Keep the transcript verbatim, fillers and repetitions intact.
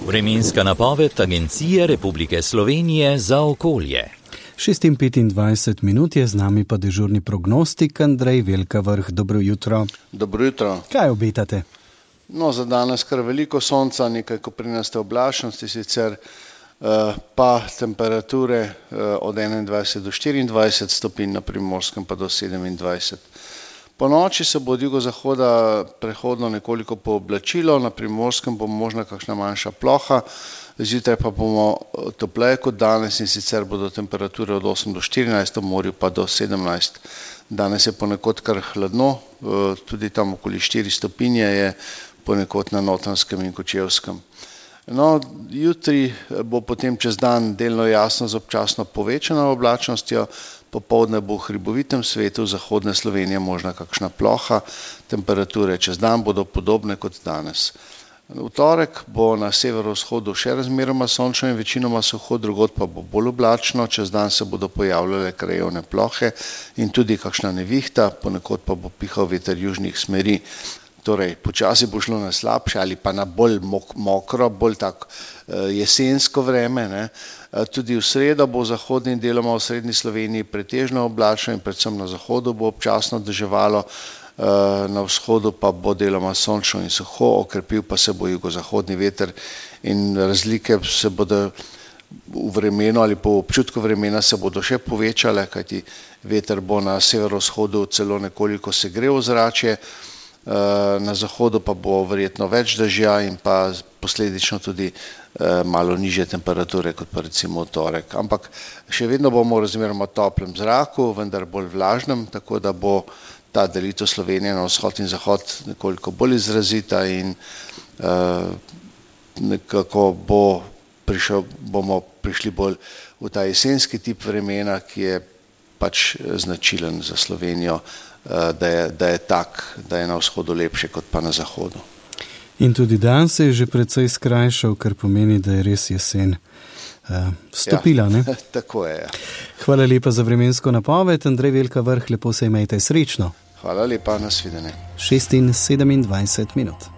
Vremenska napoved Agencije Republike Slovenije za okolje. šest in petindvajset minut je z nami pa dežurni prognostik Andrej Velkavrh. Dobro jutro. Dobro jutro. Kaj obetate? No, za danes kar veliko sonca, nekaj koprinaste oblačnosti sicer, pa temperature od enaindvajset do štiriindvajset stopinj, na Primorskem pa do sedemindvajset. Po noči se bo od jugozahoda prehodno nekoliko pooblačilo, na Primorskem bo možna kakšna manjša ploha, zjutraj pa bomo topleje kot danes in sicer bodo temperature od osem do štirinajst, v morju pa do sedemnajst. Danes je ponekod kar hladno, tudi tam okoli štiri stopinje je ponekod na Notranjskem in Kočevskem. No, jutri bo potem čez dan delno jasno z občasno povečano oblačnostjo, popoldne bo v hribovitem svetu zahodne Slovenije možna kakšna ploha, temperature čez dan bodo podobne kot danes. V torek bo na severovzhodu še razmeroma sončno in večinoma suho, drugod pa bo bolj oblačno, čez dan se bodo pojavljale krajevne plohe in tudi kakšna nevihta, ponekod pa bo pihal veter južnih smeri. Torej, počasi bo šlo na slabše ali pa na bolj mokro, bolj tako jesensko vreme, ne. Tudi v sredo bo v zahodni in deloma v srednji Sloveniji pretežno oblačno in predvsem na zahodu bo občasno deževalo, na vzhodu pa bo deloma sončno in suho, okrepil pa se bo jugozahodni veter in razlike se bodo v vremenu ali po občutku vremena se bodo še povečale, kajti veter bo na severovzhodu celo nekoliko segrel ozračje, na zahodu pa bo verjetno več dežja in pa posledično tudi malo nižje temperature kot pa recimo v torek. Ampak še vedno bomo v razmeroma toplem zraku, vendar bolj vlažnem, tako da bo ta delitev Slovenije na vzhod in zahod nekoliko bolj izrazita in nekako bo prišel, bomo prišli bolj v ta jesenski tip vremena, ki je pač značilen za Slovenijo, da je, da je tak, da je na vzhodu lepše kot pa na zahodu. In tudi dan se je že precej skrajšal, kar pomeni, da je res jesen uh, vstopila, ja, ne? Tako je, ja. Hvala lepa za vremensko napoved, Andrej Velkavrh, lepo se imejte, srečno. Hvala lepa, nasvidenje. šest in sedemindvajset minut.